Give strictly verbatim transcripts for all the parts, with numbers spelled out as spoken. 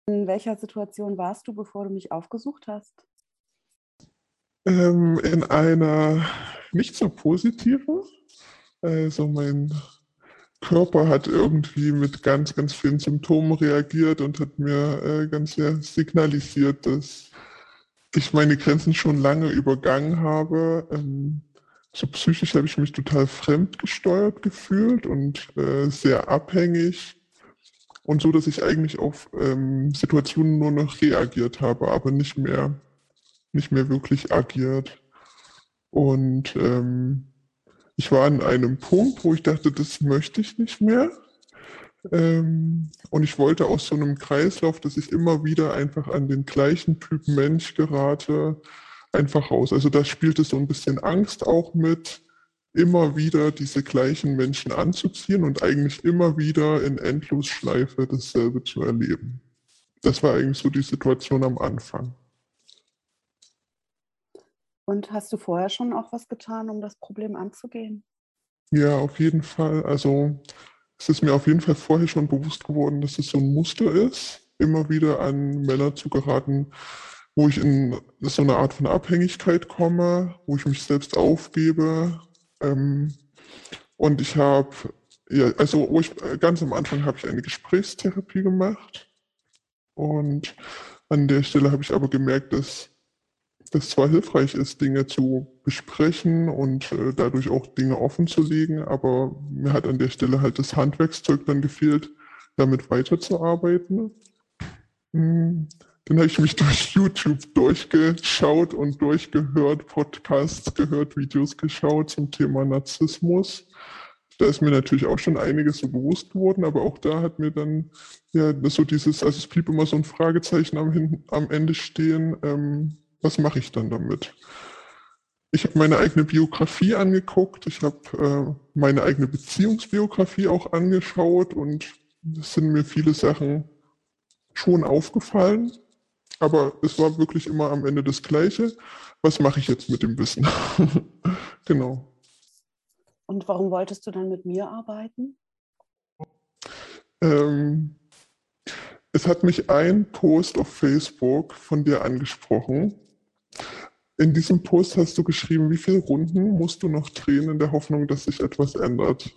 In welcher Situation warst du, bevor du mich aufgesucht hast? Ähm, in einer nicht so positiven. Also mein Körper hat irgendwie mit ganz, ganz vielen Symptomen reagiert und hat mir äh, ganz sehr signalisiert, dass ich meine Grenzen schon lange übergangen habe. Ähm, so psychisch habe ich mich total fremdgesteuert gefühlt und äh, sehr abhängig. Und so, dass ich eigentlich auf ähm, Situationen nur noch reagiert habe, aber nicht mehr, nicht mehr wirklich agiert. Und ähm, ich war an einem Punkt, wo ich dachte, das möchte ich nicht mehr. Ähm, und ich wollte aus so einem Kreislauf, dass ich immer wieder einfach an den gleichen Typ Mensch gerate, einfach raus. Also da spielte so ein bisschen Angst auch mit, immer wieder diese gleichen Menschen anzuziehen und eigentlich immer wieder in Endlosschleife dasselbe zu erleben. Das war eigentlich so die Situation am Anfang. Und hast du vorher schon auch was getan, um das Problem anzugehen? Ja, auf jeden Fall. Also es ist mir auf jeden Fall vorher schon bewusst geworden, dass es so ein Muster ist, immer wieder an Männer zu geraten, wo ich in so eine Art von Abhängigkeit komme, wo ich mich selbst aufgebe. Ähm, und ich habe, ja, also wo ich, ganz am Anfang habe ich eine Gesprächstherapie gemacht. Und an der Stelle habe ich aber gemerkt, dass das zwar hilfreich ist, Dinge zu besprechen und äh, dadurch auch Dinge offen zu legen, aber mir hat an der Stelle halt das Handwerkszeug dann gefehlt, damit weiterzuarbeiten. Hm. Dann habe ich mich durch YouTube durchgeschaut und durchgehört, Podcasts gehört, Videos geschaut zum Thema Narzissmus. Da ist mir natürlich auch schon einiges so bewusst geworden, aber auch da hat mir dann ja so dieses, also es blieb immer so ein Fragezeichen am, Hin am Ende stehen, ähm, was mache ich dann damit? Ich habe meine eigene Biografie angeguckt, ich habe äh, meine eigene Beziehungsbiografie auch angeschaut und es sind mir viele Sachen schon aufgefallen, aber es war wirklich immer am Ende das Gleiche. Was mache ich jetzt mit dem Wissen? Genau. Und warum wolltest du dann mit mir arbeiten? Ähm, Es hat mich ein Post auf Facebook von dir angesprochen. In diesem Post hast du geschrieben, wie viele Runden musst du noch drehen in der Hoffnung, dass sich etwas ändert.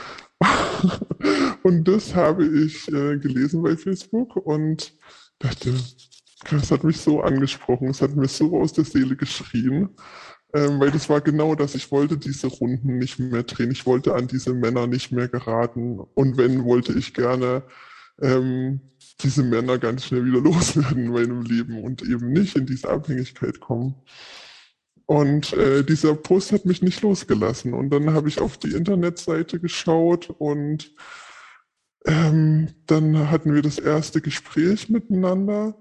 Und das habe ich äh, gelesen bei Facebook und dachte, das hat mich so angesprochen, es hat mir so aus der Seele geschrien, ähm, weil das war genau das, ich wollte diese Runden nicht mehr drehen, ich wollte an diese Männer nicht mehr geraten und wenn, wollte ich gerne ähm, diese Männer ganz schnell wieder loswerden in meinem Leben und eben nicht in diese Abhängigkeit kommen. Und äh, dieser Post hat mich nicht losgelassen. Und dann habe ich auf die Internetseite geschaut und ähm, dann hatten wir das erste Gespräch miteinander.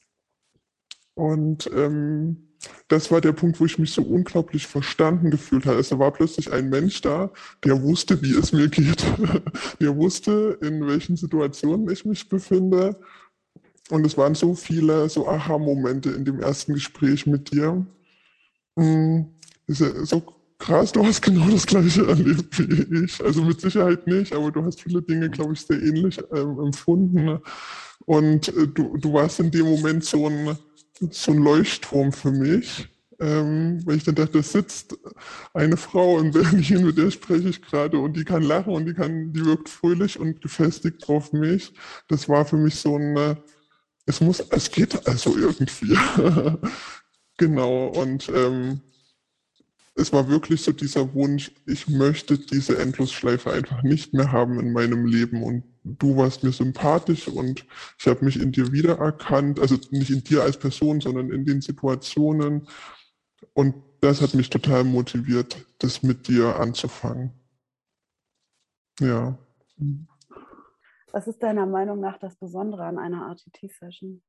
Und ähm, das war der Punkt, wo ich mich so unglaublich verstanden gefühlt habe. Es war plötzlich ein Mensch da, der wusste, wie es mir geht. Der wusste, in welchen Situationen ich mich befinde. Und es waren so viele so Aha-Momente in dem ersten Gespräch mit dir. Mm, ist ja so krass, du hast genau das Gleiche erlebt wie ich. Also mit Sicherheit nicht, aber du hast viele Dinge, glaube ich, sehr ähnlich ähm, empfunden. Ne? Und äh, du, du warst in dem Moment so ein, so ein Leuchtturm für mich. Ähm, weil ich dann dachte, da sitzt eine Frau in Berlin, mit der spreche ich gerade und die kann lachen und die kann, die wirkt fröhlich und gefestigt auf mich. Das war für mich so ein, äh, es muss, es geht also irgendwie. Genau, und ähm, es war wirklich so dieser Wunsch, ich möchte diese Endlosschleife einfach nicht mehr haben in meinem Leben. Und du warst mir sympathisch und ich habe mich in dir wiedererkannt, also nicht in dir als Person, sondern in den Situationen. Und das hat mich total motiviert, das mit dir anzufangen. Ja. Was ist deiner Meinung nach das Besondere an einer R T T-Session?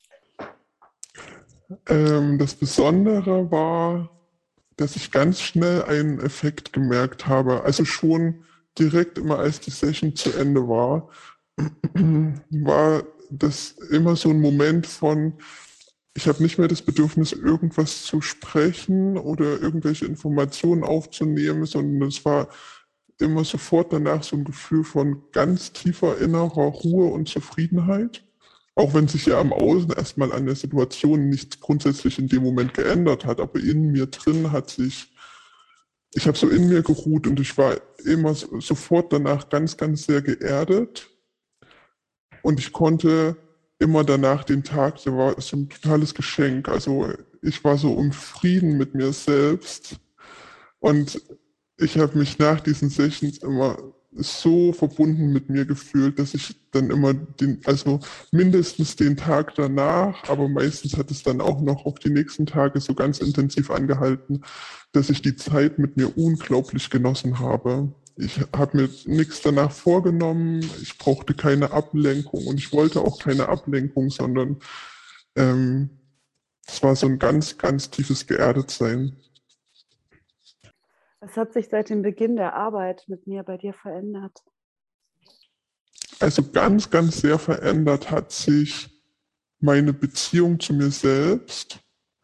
Ähm, das Besondere war, dass ich ganz schnell einen Effekt gemerkt habe. Also schon direkt immer, als die Session zu Ende war, war das immer so ein Moment von, ich habe nicht mehr das Bedürfnis, irgendwas zu sprechen oder irgendwelche Informationen aufzunehmen, sondern es war immer sofort danach so ein Gefühl von ganz tiefer innerer Ruhe und Zufriedenheit. Auch wenn sich ja am Außen erstmal an der Situation nichts grundsätzlich in dem Moment geändert hat, aber in mir drin hat sich, ich habe so in mir geruht und ich war immer so, sofort danach ganz, ganz sehr geerdet und ich konnte immer danach den Tag, der war so ein totales Geschenk. Also ich war so im Frieden mit mir selbst und ich habe mich nach diesen Sessions immer so verbunden mit mir gefühlt, dass ich dann immer den, also mindestens den Tag danach, aber meistens hat es dann auch noch auf die nächsten Tage so ganz intensiv angehalten, dass ich die Zeit mit mir unglaublich genossen habe. Ich habe mir nichts danach vorgenommen, ich brauchte keine Ablenkung und ich wollte auch keine Ablenkung, sondern ähm, es war so ein ganz, ganz tiefes Geerdetsein. Was hat sich seit dem Beginn der Arbeit mit mir bei dir verändert? Also ganz, ganz sehr verändert hat sich meine Beziehung zu mir selbst.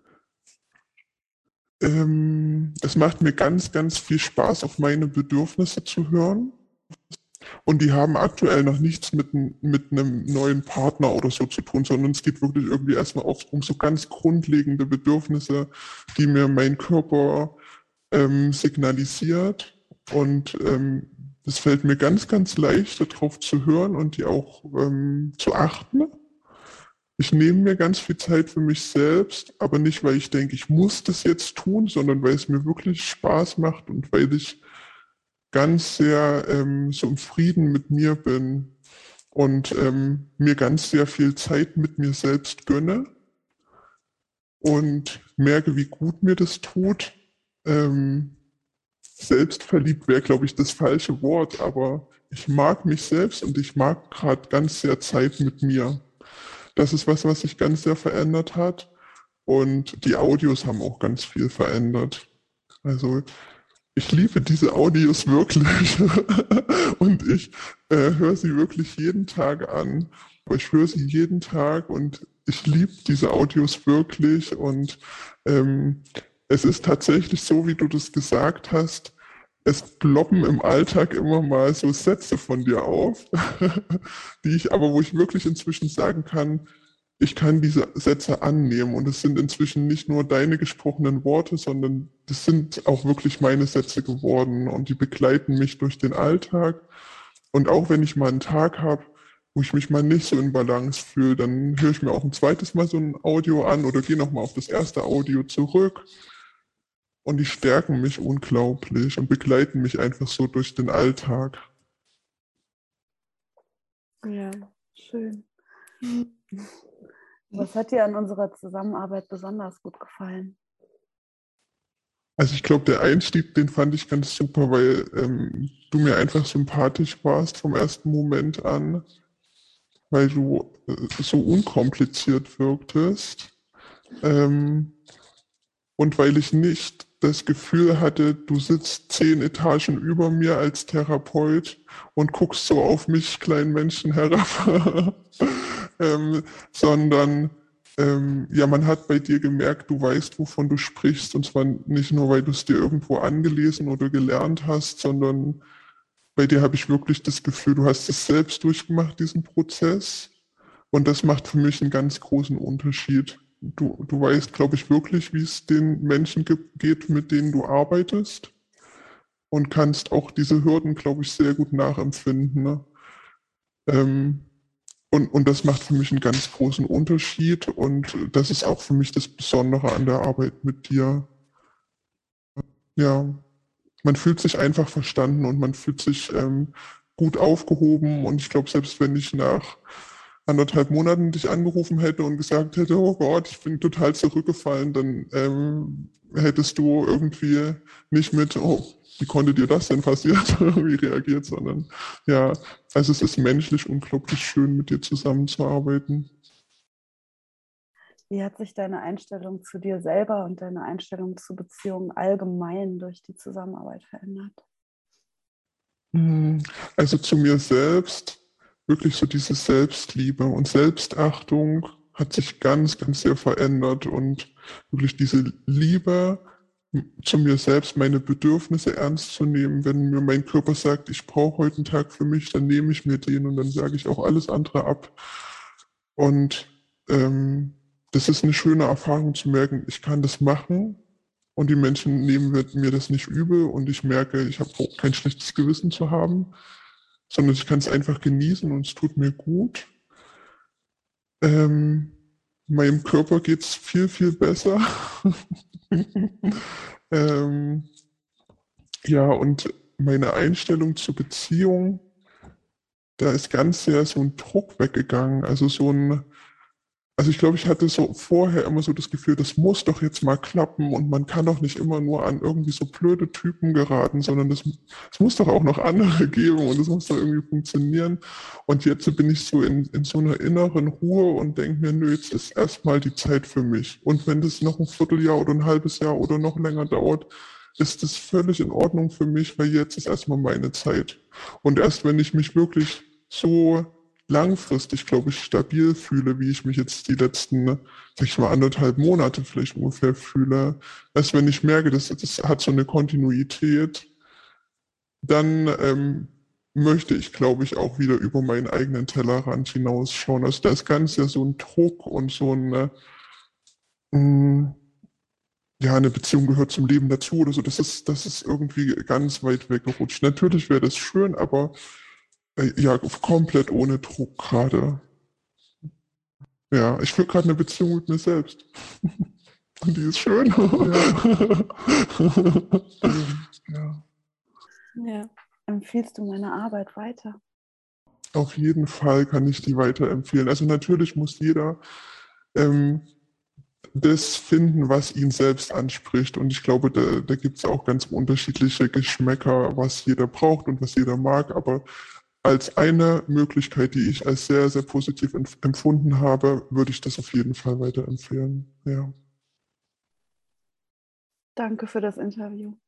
Ähm, es macht mir ganz, ganz viel Spaß, auf meine Bedürfnisse zu hören. Und die haben aktuell noch nichts mit, mit einem neuen Partner oder so zu tun, sondern es geht wirklich irgendwie erstmal oft um so ganz grundlegende Bedürfnisse, die mir mein Körper ähm, signalisiert. Und ähm, es fällt mir ganz, ganz leicht, darauf zu hören und die auch ähm, zu achten. Ich nehme mir ganz viel Zeit für mich selbst, aber nicht, weil ich denke, ich muss das jetzt tun, sondern weil es mir wirklich Spaß macht und weil ich ganz sehr ähm, so im Frieden mit mir bin und ähm, mir ganz sehr viel Zeit mit mir selbst gönne und merke, wie gut mir das tut. Ähm, selbstverliebt wäre, glaube ich, das falsche Wort, aber ich mag mich selbst und ich mag gerade ganz sehr Zeit mit mir. Das ist was, was sich ganz sehr verändert hat. Und die Audios haben auch ganz viel verändert. Also ich liebe diese Audios wirklich und ich äh, höre sie wirklich jeden Tag an. Aber ich höre sie jeden Tag und ich liebe diese Audios wirklich. Und ähm, es ist tatsächlich so, wie du das gesagt hast, es ploppen im Alltag immer mal so Sätze von dir auf, die ich aber, wo ich wirklich inzwischen sagen kann, ich kann diese Sätze annehmen und es sind inzwischen nicht nur deine gesprochenen Worte, sondern das sind auch wirklich meine Sätze geworden und die begleiten mich durch den Alltag. Und auch wenn ich mal einen Tag habe, wo ich mich mal nicht so in Balance fühle, dann höre ich mir auch ein zweites Mal so ein Audio an oder gehe nochmal auf das erste Audio zurück. Und die stärken mich unglaublich und begleiten mich einfach so durch den Alltag. Ja, schön. Was hat dir an unserer Zusammenarbeit besonders gut gefallen? Also ich glaube, der Einstieg, den fand ich ganz super, weil ähm, du mir einfach sympathisch warst vom ersten Moment an, weil du äh, so unkompliziert wirktest ähm, und weil ich nicht das Gefühl hatte, du sitzt zehn Etagen über mir als Therapeut und guckst so auf mich, kleinen Menschen, herab, ähm, sondern ähm, ja, man hat bei dir gemerkt, du weißt, wovon du sprichst, und zwar nicht nur, weil du es dir irgendwo angelesen oder gelernt hast, sondern bei dir habe ich wirklich das Gefühl, du hast es selbst durchgemacht, diesen Prozess. Und das macht für mich einen ganz großen Unterschied. Du, du weißt, glaube ich, wirklich, wie es den Menschen geht, mit denen du arbeitest. Und kannst auch diese Hürden, glaube ich, sehr gut nachempfinden. Ne? Ähm, und, und das macht für mich einen ganz großen Unterschied. Und das ist auch für mich das Besondere an der Arbeit mit dir. Ja, man fühlt sich einfach verstanden und man fühlt sich ähm, gut aufgehoben. Und ich glaube, selbst wenn ich nach anderthalb Monaten dich angerufen hätte und gesagt hätte, oh Gott, ich bin total zurückgefallen, dann ähm, hättest du irgendwie nicht mit, oh, wie konnte dir das denn passieren, wie reagiert, sondern ja, also es ist menschlich unglaublich schön, mit dir zusammenzuarbeiten. Wie hat sich deine Einstellung zu dir selber und deine Einstellung zu Beziehungen allgemein durch die Zusammenarbeit verändert? Also zu mir selbst, wirklich so diese Selbstliebe und Selbstachtung hat sich ganz, ganz sehr verändert und wirklich diese Liebe zu mir selbst, meine Bedürfnisse ernst zu nehmen. Wenn mir mein Körper sagt, ich brauche heute einen Tag für mich, dann nehme ich mir den und dann sage ich auch alles andere ab. Und ähm, das ist eine schöne Erfahrung zu merken, ich kann das machen und die Menschen nehmen mir das nicht übel und ich merke, ich habe auch kein schlechtes Gewissen zu haben, sondern ich kann es einfach genießen und es tut mir gut. Ähm, meinem Körper geht es viel, viel besser. ähm, ja, und meine Einstellung zur Beziehung, da ist ganz sehr so ein Druck weggegangen. Also so ein, also ich glaube, ich hatte so vorher immer so das Gefühl, das muss doch jetzt mal klappen und man kann doch nicht immer nur an irgendwie so blöde Typen geraten, sondern das, es muss doch auch noch andere geben und es muss doch irgendwie funktionieren. Und jetzt bin ich so in, in so einer inneren Ruhe und denke mir, nö, jetzt ist erstmal die Zeit für mich. Und wenn das noch ein Vierteljahr oder ein halbes Jahr oder noch länger dauert, ist das völlig in Ordnung für mich, weil jetzt ist erstmal meine Zeit. Und erst wenn ich mich wirklich so langfristig, glaube ich, stabil fühle, wie ich mich jetzt die letzten, sag ich mal, anderthalb Monate vielleicht ungefähr fühle, als wenn ich merke, dass das hat so eine Kontinuität, dann ähm, möchte ich, glaube ich, auch wieder über meinen eigenen Tellerrand hinausschauen. Also da ist ganz ja so ein Druck und so ein, äh, ja, eine Beziehung gehört zum Leben dazu oder so. Das ist, das ist irgendwie ganz weit weggerutscht. Natürlich wäre das schön, aber äh, ja, komplett ohne Druck gerade. Ja, ich führe gerade eine Beziehung mit mir selbst. Und die ist schön. Ja. Ja. Empfiehlst du meine Arbeit weiter? Auf jeden Fall kann ich die weiterempfehlen. Also natürlich muss jeder ähm, das finden, was ihn selbst anspricht. Und ich glaube, da, da gibt es auch ganz unterschiedliche Geschmäcker, was jeder braucht und was jeder mag. Aber als eine Möglichkeit, die ich als sehr, sehr positiv empfunden habe, würde ich das auf jeden Fall weiterempfehlen. Ja. Danke für das Interview.